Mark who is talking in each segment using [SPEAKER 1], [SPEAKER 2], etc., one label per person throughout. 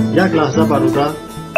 [SPEAKER 1] یک لحظه برادر.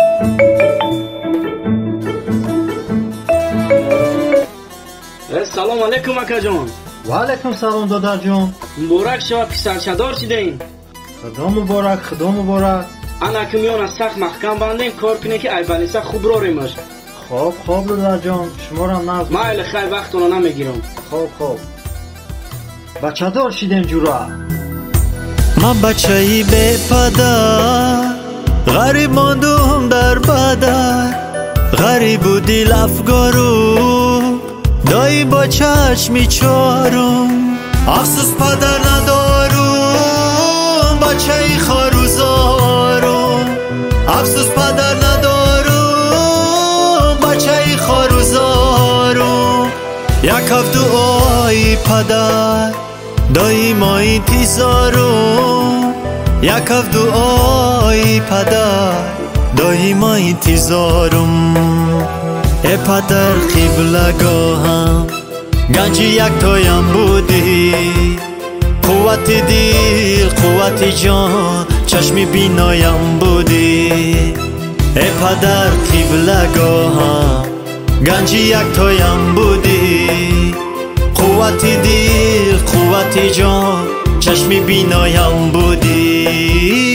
[SPEAKER 2] سلام علیکم اکا جان.
[SPEAKER 1] و علیکم سلام دادر جان.
[SPEAKER 2] مبارک شود پسر چادر شدین.
[SPEAKER 1] خدا مبارک، خدا مبارک.
[SPEAKER 2] انا که میان سخت محکم بندیم کار کنه که ای بنیسه خوب راریمش.
[SPEAKER 1] خوب دادر جان، شما را ناز.
[SPEAKER 2] مایل خیر وقتونو نمیگیرم.
[SPEAKER 1] خوب. بچه دار شدیم جورا.
[SPEAKER 3] من بچه‌ای بی پدر، غریب ماندم در بدر. غریب و دل افگارو دایی با چشمی چارم. افسوس پدر ندارم، بچه‌ای خاروزارم. افسوس پدر ندارم، بچه‌ای خاروزارم. یک هفته آی پدر دایی ما انتظارم. یک هفته آی پدر دایی ما انتظارم. ای پدر قبلگاهم گنجی یک تایم بودی. قوت دل قوت جان چشمی بینایم بودی. ای پدر قبلگاهم گنجی یک تایم بودی. قوت دل قوت جان چشمی بینایم بودی.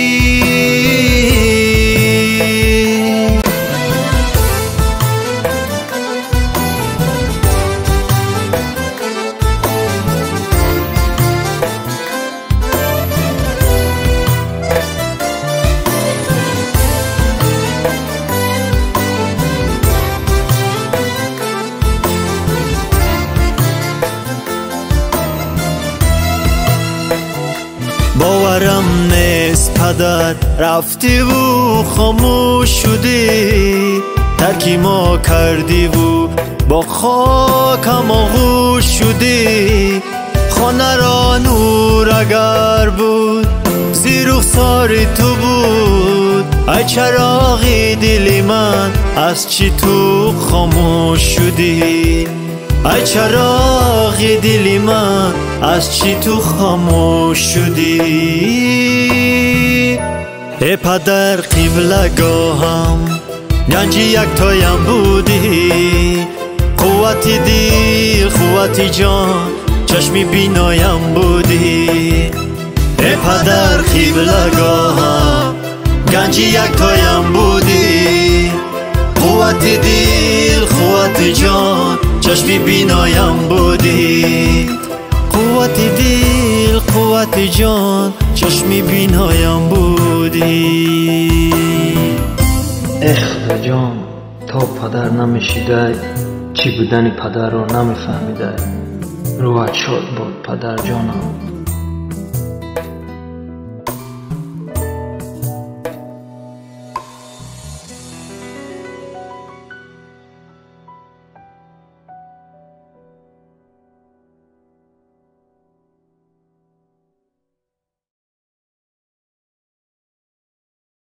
[SPEAKER 3] باورم نیست پدر رفتی و خاموش شدی. ترکی ما کردی و با خاکم آغوش شدی. خانه را نور اگر بود زیر رخسار تو بود. ای چراغی دل من از چی تو خاموش شدی. ای چراغ دل من از چی تو خاموش شدی. ای پدر قبلگاهم گنجی یک تایم بودی. قوت دل قوت جان چشمی بینایم بودی. ای پدر قبلگاهم گنجی یک تایم بودی. قوت دل قوت جان چشمی بینایم بودی. قوت دل قوت جان چشمی بینایم بودی.
[SPEAKER 1] خدا جان، تا پدر نمیشیده چی بودن پدر رو نمیفهمیده. روحت شاد بود پدر جانم.